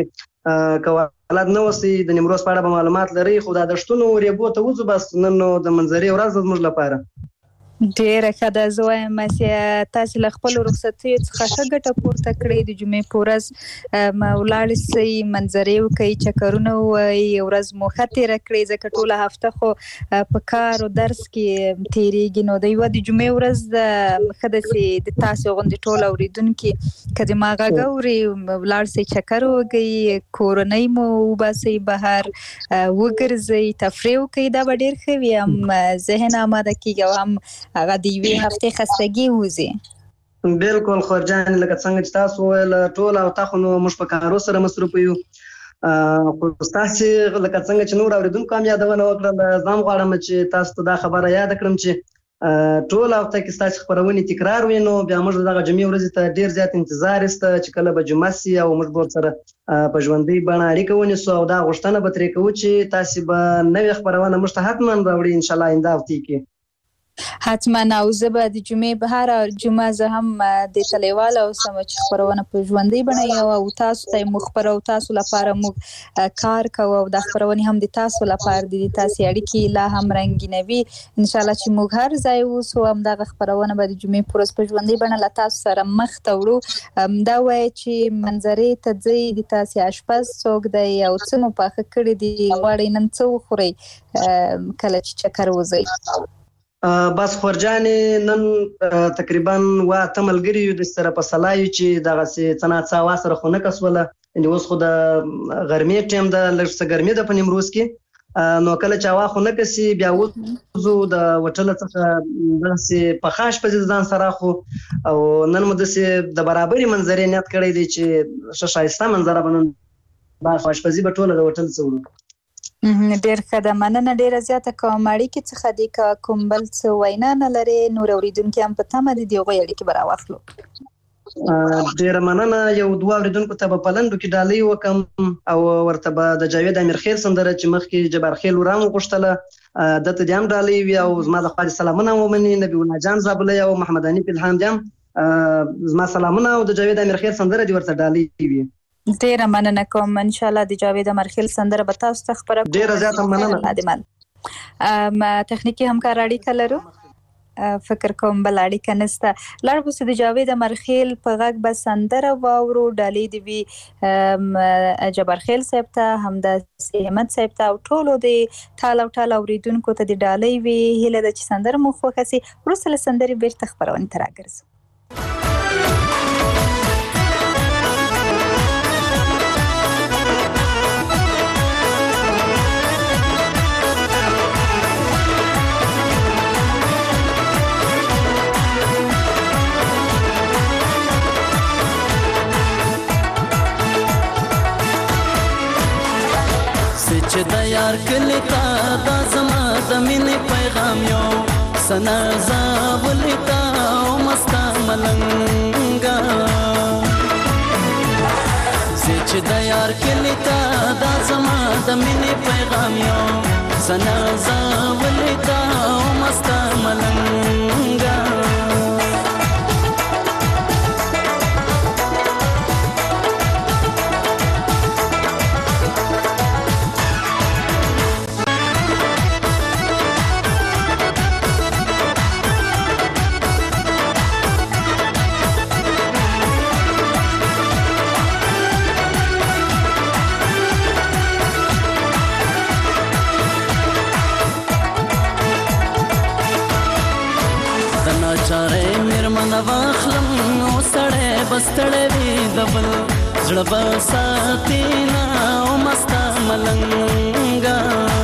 کوالات نو وسی د نیمروز په اړه معلومات لري خو دا د شتونو ریبو ته وځو بس نن نو د منظرې ورځ د موږ لپاره ډیره ښه ده. زه وایم چې تاسو له خپل رخصتیو څخه ښه ګټه پورته کړئ. د جمعې په ورځ ولاړ سئ منظرې وکړئ چکرونه ووایئ ورځ مو ښه تېره کړئ ځکه ټوله هفته خو په کار او درس کې تېرېږي نو د یوه د جمعې ورځ ښه ده چې د تاسو غوندې ټول اورېدونکي که د ما غږ اوري ولاړ سئ چکر ووږئ کورنۍ مو وباسئ بهر وګرځئ تفریح وکړئ دا به ډېر ښه وي هم ذهن آماده کېږي او هم هغه د یوې هفتې خستګي وځي. بالکل خورجان لکه څنګه چې تاسو ویل ټول او تاسو نو موږ په کارو سره مصروف یو خو تاسو لکه څنګه چې نور اوریدونکو هم یادونه وکړه زم غواړم چې تاسو ته دا خبره یاد کړم چې ټول او تاسو خبرونه تکرار وینو بیا موږ دغه جمعې ورځ ته ډیر زیات انتظار است چې کله به جمعه سي او موږ به سره په ژوندۍ بڼه اړیکه ونیسو او دا غوښتنه به ترې کوو چې تاسو به نوې خبرونه موږ ته حتما راوړي ان شاء الله آینده وختي کې حتما. او زه به د جمعې به هر جمعه زه هم د تلیواله اوسم چې خبرونه په ژوندۍ بڼه یو او تاسو ته مخبر او تاسو لپاره موږ کار کوو او د خبرونه هم د تاسو لپاره د تاسو اړیکې لا هم رنګینوي ان شاء الله چې موږ هر ځای اوسو هم دغه خبرونه به د جمعې پر ورځ په ژوندۍ بڼه له تاسو سره مخ ته وړو. دا وایي چې منظرې ته ځئ د تاسو اشپز څوک دی او څه مو پاخه کړي دي غواړئ نن څه وخورئ کله چې چکر وځئ. بس خورجانې نن تقریبا واته ملګري یو د سره په سلایو چې دغه څه واسره خو نه کسوله یعنې اوس خو د غرمې ټیم ده لږ څه ګرمي ده په نیمروز کې نو کله چې هوا خو نه کسي بیا وځو د وټله څخه داسې پخه اشپزي ځان سره خو او نن مو داسې د برابري منظرې نیت کړی دی چې ښه ښایسته منظره به نن اشپزي به ټوله د وټل څه وړو. ډیر ښه ده. مننه ډیره زیاته کوم اړیکې څخه دي که کوم بل څه وینا نه لري نور اوریدونکي هم په تمه دي د هغوی اړیکې به راواخلو. ډیره مننه. یو دوه اوریدونکو ته به په لنډو کې ډالۍ وکم او ورته به د جاوید امیرخیل سندره چې مخکې جبارخیل ورام وغوښتله دته دې هم ډالۍ وي او زما د خوا سلامونه ومني نبی الله جان زابلی او محمد حنیف الهام دې هم زما سلامونه او د جاوید امیرخیل سندره دې ورته ډالۍ وي. ډیره مننه کوم ان شاء الله د جاوید امیرخیل سندره به تاسو ته خبره ډیره زیاته مننه. تخنیکی همکار اړیکه لرو فکر کوم بل اړیکه نشته. لاړ به د جاوید امیرخیل په غږ به سندره واورو ډالۍ دې وي جبارخیل صاحب ته همداسې همت صاحب ته او ټولو د ټال اوریدونکو ته د ډالۍ وي. هیله ده چې سندره مو خوښه سي. وروسته له سندرې بیرته خپرونې ته راګرځو. چې د یار کلی تا دا زما د مینې پیغام یو سنا زاولی تا او مستا ملنګا چې د یار کلی تا دا زما د مینې پیغام یو سنا زاولی تا او مستا ملنګا چاره میرمن واخلم نو سړی بستړی وي دبل زړه بساتینا او مستا ملنګا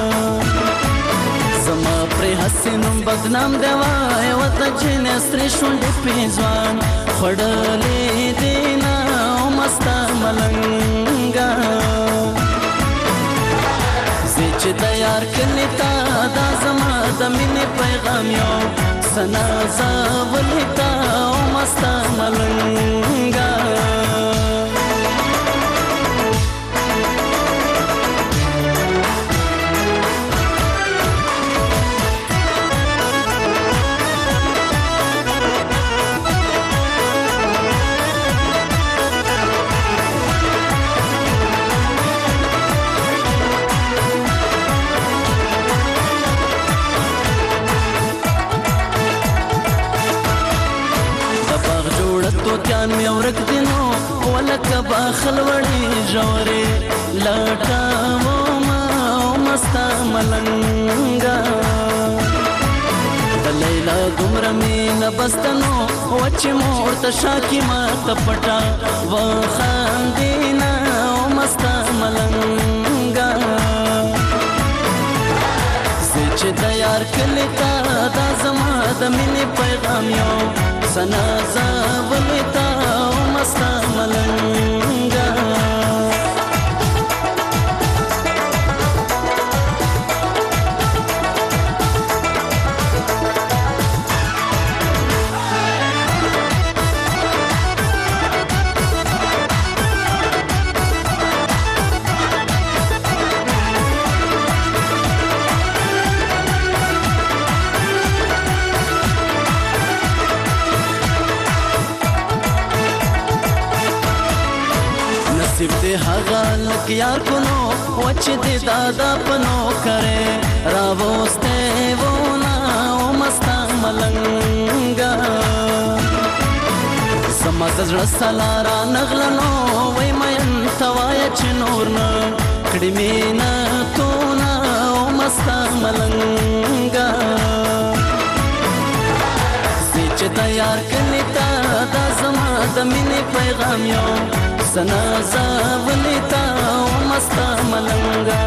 زما پر حسینم بدنام دیوای وته چې نستری شونډې پیځوان خړلې دینا او مستا ملنګا چې د یار کلی تا دا زما د مینې پیغام یو سنا زاولی تا او مستا ملنګا توتیان می ورک دینو ولکه باخل وړي جوړې لټاو ما مستا ملنګا د لیلا دومره مینه بستنو وچ مور ته شاکی ما ته پټا و خاندینا مستا ملنګا چې د یار کلی تا دا زما د مینې پیغام یو سنا زاولتا او مستا ملنګا نصیب دې هغه لک یار کونو وچ دې دادا پنو کرے راوسته ونا او مستا ملنګا سما زړه سلارا نغلنو وای مې توای چې نور نه کړي مینا تو نا او مستا ملنګا چې د یار کلی تا دا زما د مینې پیغام یو سنا زاولتا او مستا ملنګا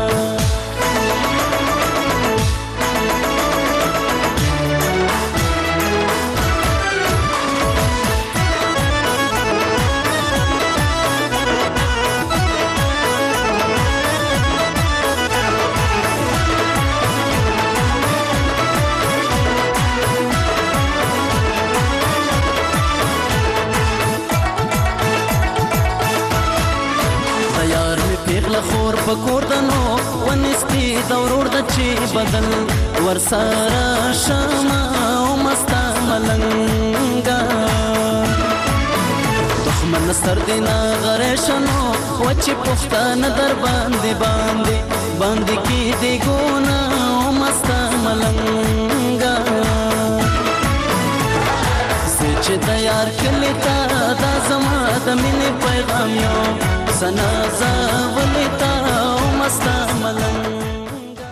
خور پکور دنو ونستی دورور د چی بدل ورسره شمه او مستا ملنګا دښمن سر دینا غریشنو وچی پښتانه در باندې کی دی ګونا او مستا ملنګا چې د یار کلی تا دا زما د مینې پیغام یو سنا زاولتا او مستا ملنګا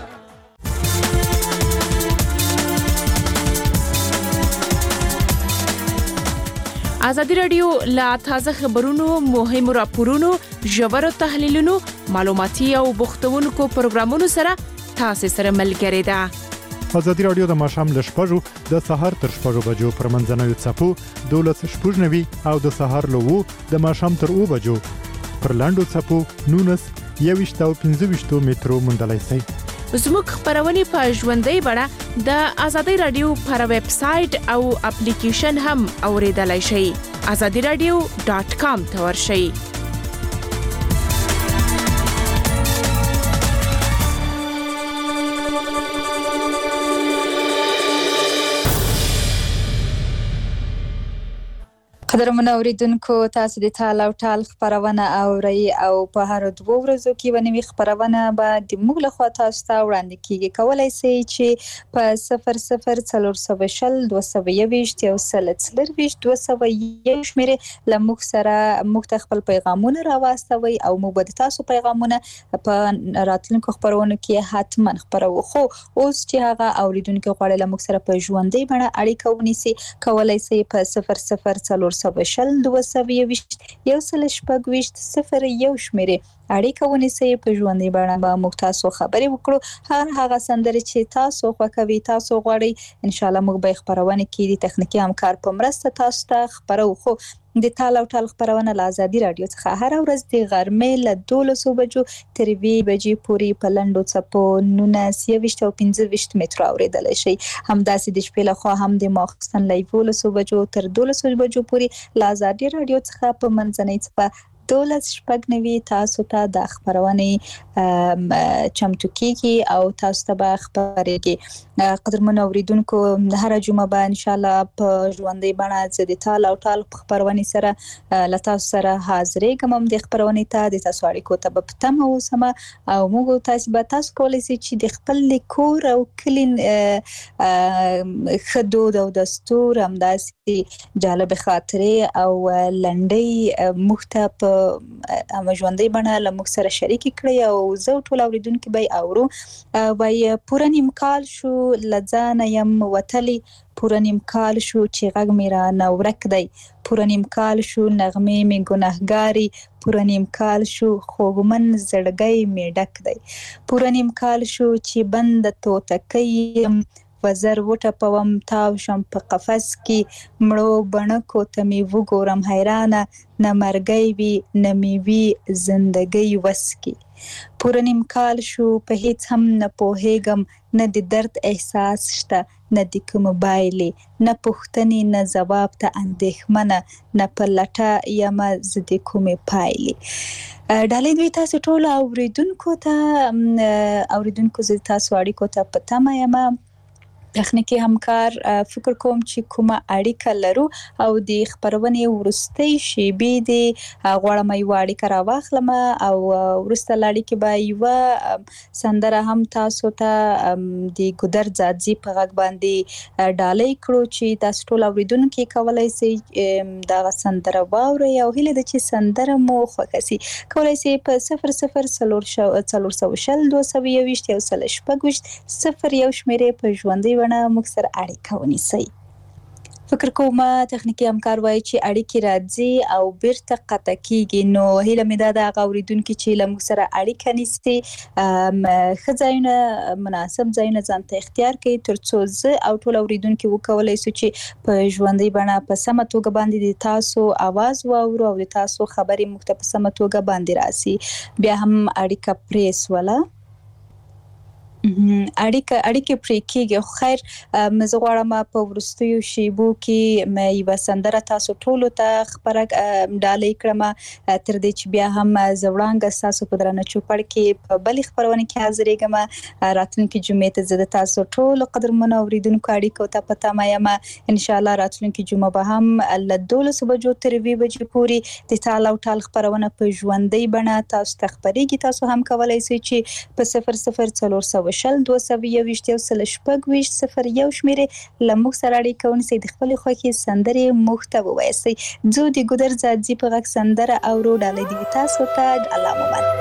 ازادي رادیو لا تازه خبرونو مهمو راپورونو ژورو تحلیلونو معلوماتي او بوختونکو پروګرامونو سره تاسو سره ملګری ده ازادي رادیو د ماښام ل 6:00 د سهار تر 6:00 بجو پر منځنوي څپو 12:90 او د سهار له 2 د ماښام تر 2 بجو پر لاندو څپو 19:25 مترو مندلای سي زموږ خبرونه په ژوندۍ بڼه د ازادي رادیو پر ویب سټ او اپلیکیشن هم اوریدلای شئ azadiradio.com ته ورشئ قدرمن اوریدونکو تاسو د تال او ټال خبرونه اورئ او په هر دوه ورځو کې ونوي خبرونه به د موږ له خوا تاسو ته وړاندې کیږي. کولای شئ چې په 004221 شمیرې لموږ سره موږ ته خپل پیغامونه راوستوي او موږ به تاسو پیغامونه په راتلونکو خبرونو کې حتما خبرو. خو اوس چې هغه اوریدونکو غواړي لموږ سره په ژوندۍ بڼه اړیکه ونیسي، کولای شئ په 00 سبشل 221 01 شمیرې اړیکه ونیسئ. په ژوندۍ بڼه به موږ تاسو خبرې وکړو. هغه سندرې چې تاسو خوښوي، تاسو غواړئ، ان شاء الله موږ به خبرونه کې د تخنیکی همکار په مرسته تاسو ته خبرو. خو د تال او ټال خبرونه له آزادي رادیو څخه هر ورځ د غرمې له 12 بجو تر 2 بجې پورې په لنډو څپو 19 او 15 متر اوریدل شي. همداسې د شپې له خوا هم د ماخستن له 12 بجو تر 12 بجو پورې له آزادي رادیو څخه په منځنۍ څپه 12 تاسو ته د خبرونه چمتو کیږي او تاسو ته به خبرېږي. قدرمن اوریدونکو هر جمعه به ان شاء الله په ژوندۍ بڼه د تال او ټال خبرونه سره له تاسو سره حاضرېږم. د خبرونه ته د تاسو اړیکو ته به پتم اوسم او موږ تاسو کولای شئ چې د خپل کور او کلین خدود او دستور همداسې جالب خاطرې او لنډۍ مختپ ژوندۍ بڼه له موږ سره شریک کړئ او زه ټول اوریدونکو به اورو. وای پوره نیم کال شو لځانه يم وتلی، پوره نیم کال شو چې غږ مې را نورک دی، پوره نیم کال شو نغمې مې ګناهګاری، پوره نیم کال شو خوږمن زړګی مې ډک دی، پوره نیم کال شو چې بند توتکیم وزر وټپوم تاو شم په قفس کې، مړو بڼکو ته مې وګورم حیرانه، نه مرګی وي نه مې وي زندګۍ وس کې. پوره نیم کال شو په هیڅ هم نه پوهېږم، نه د درد احساس شته، نه د کوم بایلې، نه پوښتنې نه ځواب ته اندېښمنه، نه په لټه یم زه د کومې پایلې. ډالۍ دوی تاسو ټول اوریدونکو ته زه تاسو اړیکو ته په تمه یم. تخنیکی همکار فکر کوم چې کومه اړیکه لرو او د خبرونې ورستۍ شیبې د غوړم یو اړیکه راواخلم او ورسته اړیکه به یو سندره هم تاسو ته د ګودر ځاځي په غږ باندې ډالۍ کړو چې تاسو ټول اوریدونکو کولای شئ دا سندره واورئ او هیله ده چې سندره مو خوښه شي. کولای شئ په 00 شمیرې په ژوندۍ ونه موږ سره اړیکه ونیسئ. فکر کوم تخنیکی همکار وایي چې اړیکې راځي او بیرته قطع کیږي، نو هیله مې ده د اوریدونکو چې موږ سره اړیکه نیسي ښه ځایونه مناسب ځایونه ځان ته اختیار کړئ ترڅو زه او ټول اوریدونکو وکولای شو چې په ژوندۍ بڼه په سمه توګه باندې د تاسو आवाज واورو او د تاسو خبرې موږ ته په سمه توګه باندې راسي. بیا هم اړیکه پریس ولا اړیکه پرې کېږي. خیر زه غواړم په وروستیو شیبو کې مې یو سندره تاسو ټولو ته خبره ډالۍ کړم تر دې چې بیا هم زه وړاندې تاسو په درنه چوپړ کې په بلې خبرونه کې حاضرېږم. راتلونکي جمعې ته زه د تاسو ټولو قدرمنو اوریدونکو اړیکو ته په تمه یم. ان شاء الله راتلونکي جمعه به هم له 12 بجو تر 2 بجې پورې د تال او ټال خبرونه په ژوندۍ بڼه تاسو ته خبرېږي. تاسو هم کولای شئ چې په 00 0221 شمیرې له موږ سره اړیکه ونیسئ، د خپلې خوښې سندرې موږ ته ووایاستئ. زه د ګودر ځاځي په غږ سندره اورو. ډالۍ دې تاسو ته. الله مو مبارک.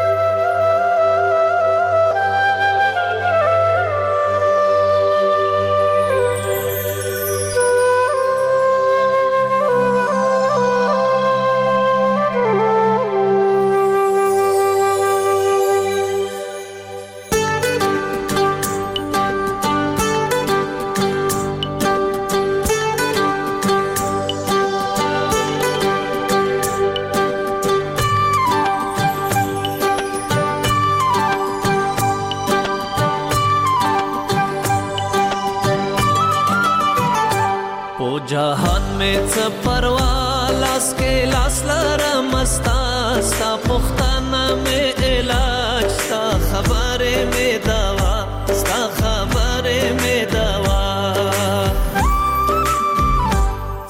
जहान में परवा लास के लास लरम स्ता पुख्ताना में इलाज sta खबरे में दवा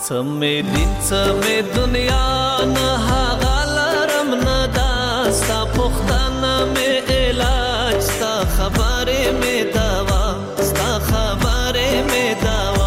سمې دین سمې دنیا نه غالرم نه داستا پختانه مې علاج ستا خبرې مې دوا ستا خبرې مې دوا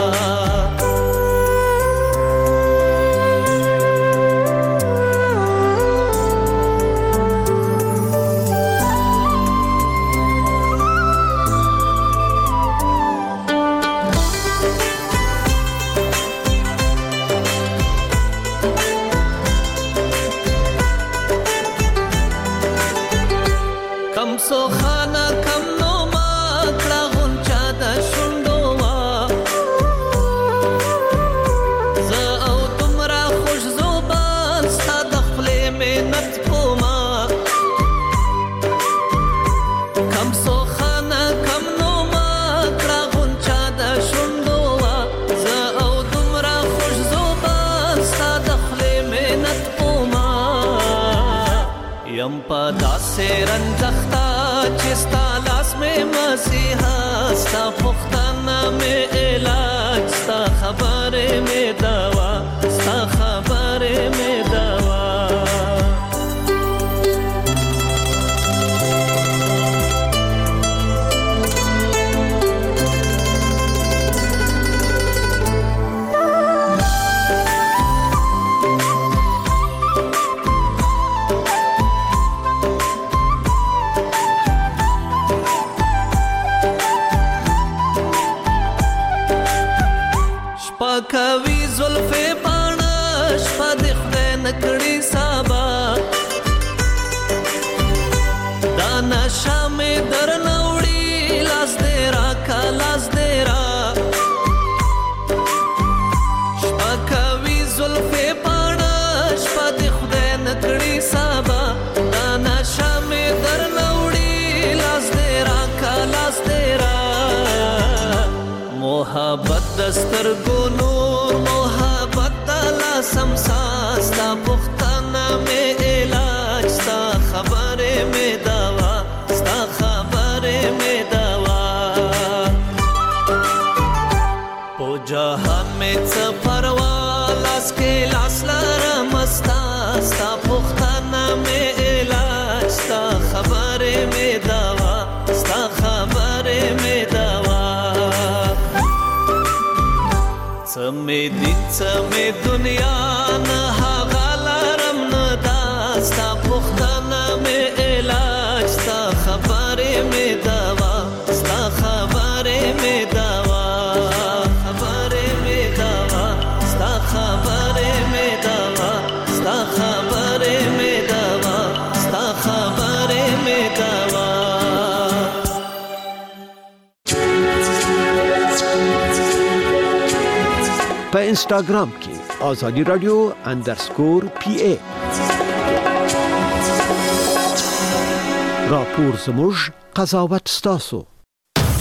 پدا سے رنجختا چستا لاس میں مسیحا ستا پختانہ میں علاج ستا خبر میں دوا ستا خبر میں دوا کوي زلفې پاڼه شپه د خدای نکړي سبا دا نشه مې در نوړي لاس دې راکا لاس دې را شپه کوي زلفې پاڼه شپه د خدای نکړي سبا دا نشه مې در نوړي لاس دې راکا لاس دې را محبت دستر نور محبت تلا سمسا ستا پختانہ میں علاج ستا خبر میں دوا ستا خبر میں دوا پو جہان میں سفروا لاس کے لاس لرمستا ستا پختانہ میں علاج ستا خبر میں دوا ستا خبر میں دوا سمې دین سمې دنیا نه غالرم نه داستا پختانه مې علاج ستا خبرې مې دوا ستا خبرې مې دوا خبرې مې دوا ستا خبرې مې دوا ستا خبرې مې دوا ستا خبرې مې دوا په انسټاګرام کې آزادی رادیو _PA راپور زموږ قضاوت ستاسو